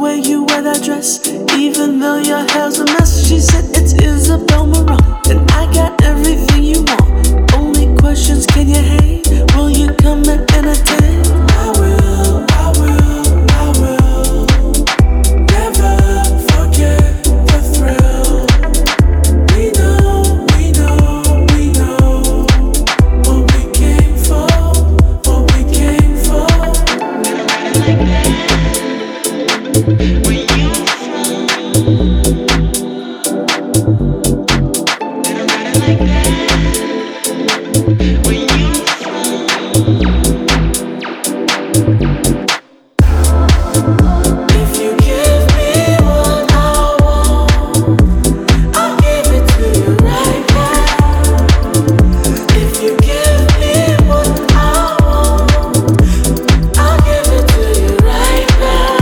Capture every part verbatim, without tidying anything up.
way you wear that dress, even though your hair's a mess. She said it's Isabel Marant, and I got everything you want. Only questions, can you hang? Will you come and entertain? I will, I will, I will never forget the thrill. We know, we know, we know what we came for, what we came for. Where you from? Like that. Where you from? If you give me what I want, I'll give it to you right now. If you give me what I want, I'll give it to you right now.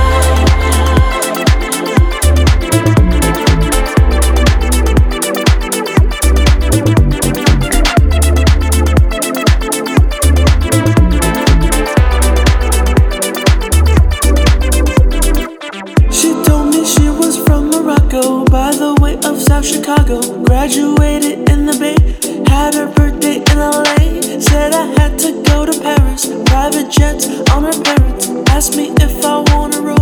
She told me she was from Morocco, by the way of South Chicago. Graduated in the Bay, had her birthday in L A. Said I had to go to Paris, private jets on her parents. Asked me if I wanna roll